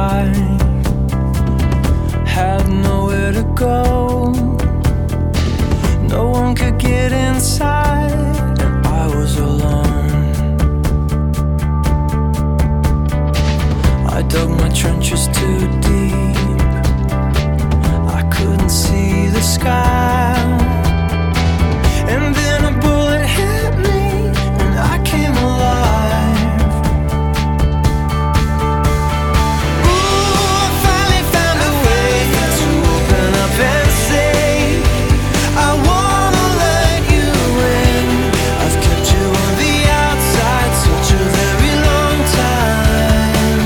I had nowhere to go. No one could get inside, and I was alone. I dug my trenches too deep. I couldn't see the sky. And then a bullet hit me, and I came alive. Ooh, I finally found a way to open up and say, I wanna let you in. I've kept you on the outside such a very long time.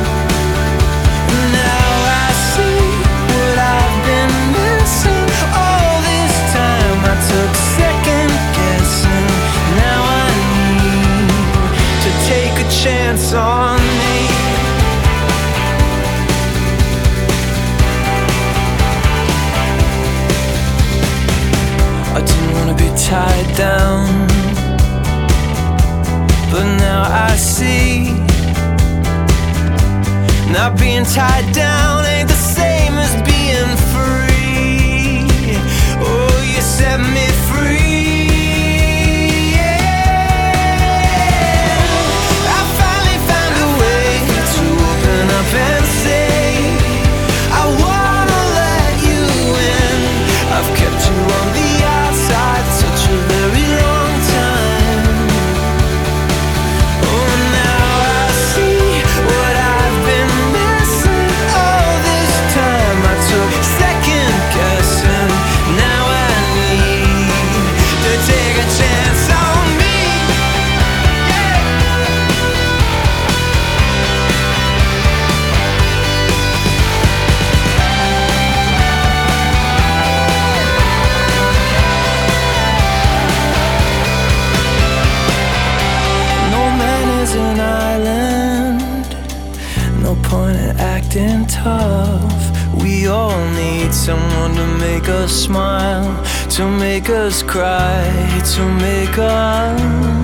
Now I see what I've been missing all this time. I took second guessing. Now I need to take a chance on me. I didn't wanna be tied down, but now I see. Not being tied down ain't the same as being free. Oh, you set me free. Yeah. I finally found a way to open up and say, I wanna let you in. I've kept you on the outside such a very long time. Oh, now I see what I've been missing all this time. I took second guessing. Now I need to take a chance on me. Yeah. No man is an island. No point in acting tough. We all need someone to make us smile, to make us cry, to make us